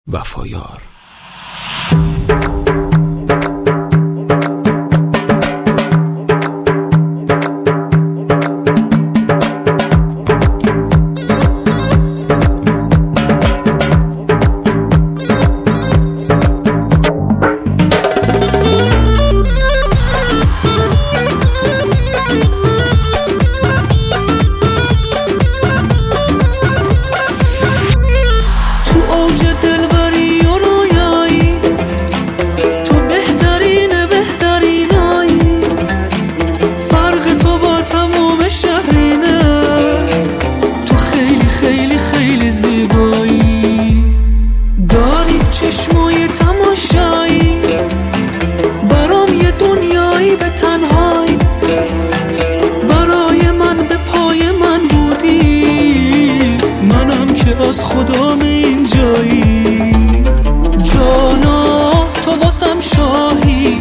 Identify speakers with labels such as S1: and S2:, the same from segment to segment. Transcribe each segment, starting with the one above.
S1: وفایار.
S2: چشمای تماشایی برام یه دنیایی به تنهایی، برای من به پای من بودی، منم که از خدام این جایی. جانا تو واسم شاهی،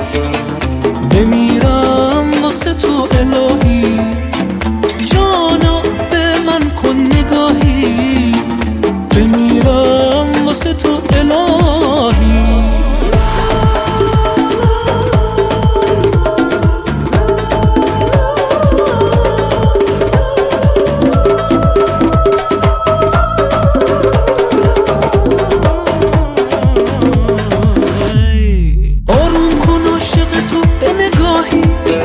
S2: بمیرم واسه تو الهی. جانا به من کن نگاهی، بمیرم واسه تو الهی. آروم کن عاشق تو به نگاهی،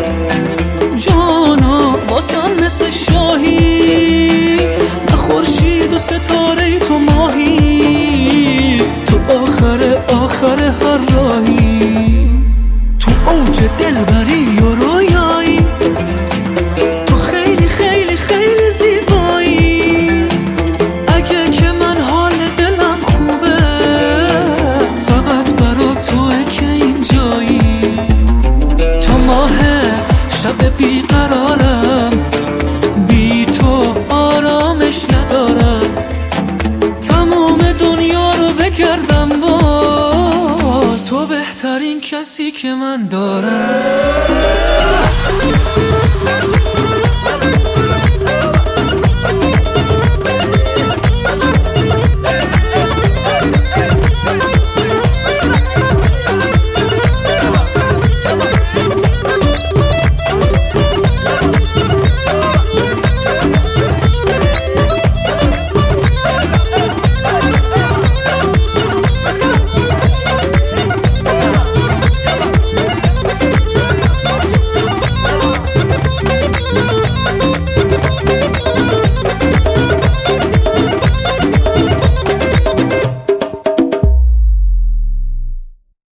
S2: جانا واسم مثل شاهی. نه خورشید و ستاره تو ماهی، تو آخر هر راهی. تو اوج دلبری و رویایی، تو خیلی خیلی خیلی زیبایی. اگه که من حال دلم خوبه، فقط برا توه که اینجایی. تو ماه شب بیقرارم، بی تو آرامش ندارم. تمام دنیا رو بگردم باز، تو بهترین کسی که من دارم.